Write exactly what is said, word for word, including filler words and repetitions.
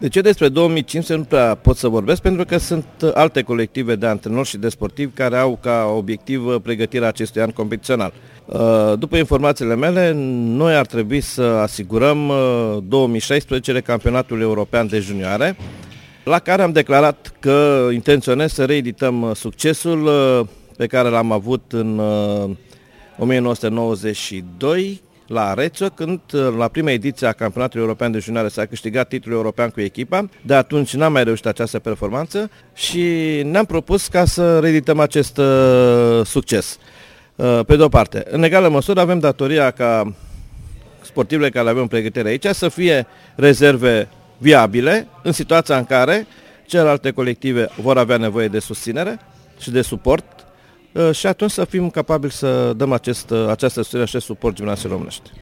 De ce despre două mii cincisprezece nu prea pot să vorbesc, pentru că sunt alte colective de antrenori și de sportivi care au ca obiectiv pregătirea acestui an competițional. După informațiile mele, noi ar trebui să asigurăm două mii șaisprezece campionatul european de junioare, la care am declarat că intenționez să reedităm succesul pe care l-am avut în o mie nouă sute nouăzeci și doi la Arezzo, când la prima ediție a campionatului european de junioare s-a câștigat titlul european cu echipa. De atunci n-am mai reușit această performanță și ne-am propus ca să reedităm acest uh, succes. Uh, pe de o parte, în egală măsură avem datoria ca sportivele care le avem în pregătire aici să fie rezerve viabile în situația în care celelalte colective vor avea nevoie de susținere și de suport și atunci să fim capabili să dăm acest, această susținere și acest suport gimnaziei românești.